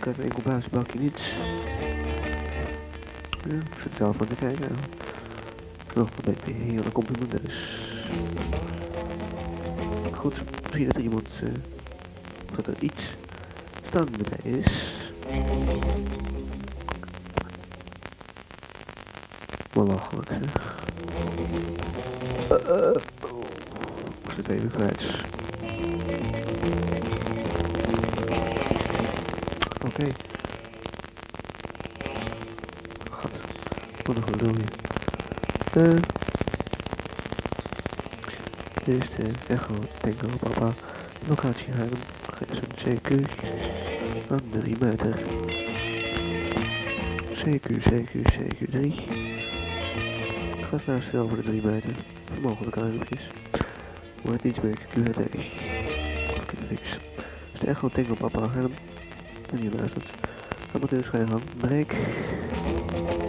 even een incubatiebakje niets. Ja, ik zit zelf aan te kijken. Nog een beetje heerlijk complimenteus. Goed, misschien dat er iemand, of dat er iets staande bij is. Belachelijk zeg. Moest het even kwijt. Oké. God, wat een gedoe hier. Dit is de Echo Tango Papa. Locatie Haarlem. GSM CQ. Aan de 3 meter. CQ3. Ik ga snel snel voor de 3 meter. Mogelijk aanroepjes. Maar het iets meer QHD. Of QHX. Het is de Echo Tango Papa Haarlem. En hier luistert. Ga meteen schijn gang. Breek.